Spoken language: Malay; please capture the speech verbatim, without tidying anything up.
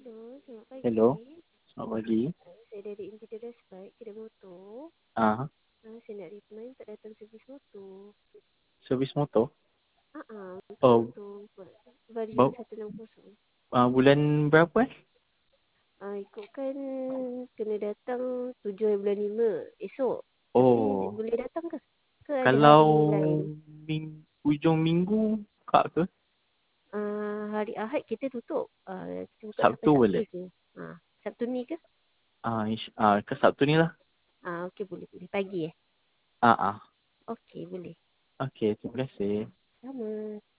Hello, selamat Hello, pagi. selamat pagi. Uh, saya dari Imperial Respite, kedai motor. Ah, Uh, saya nak recommend untuk datang servis motor. servis motor. Ah, uh untuk Oh, motor Vario bau, seratus enam puluh. ah, bulan berapa eh? Uh, ikutkan kena datang tujuh hari bulan lima esok. Tapi Oh, boleh datang ke? Ke ada kalau hari lain? ming, hujung minggu kak ke? Uh, hari Ahad kita tutup. Uh, kita buka sampai Sabtu Sabtu boleh? je. Uh, Sabtu ni ke? Ah, ish, ah, ke Sabtu ni lah. Ah, uh, okey boleh boleh. Pagi eh? Ah, ah. Okey boleh. Okey, terima kasih. Sama.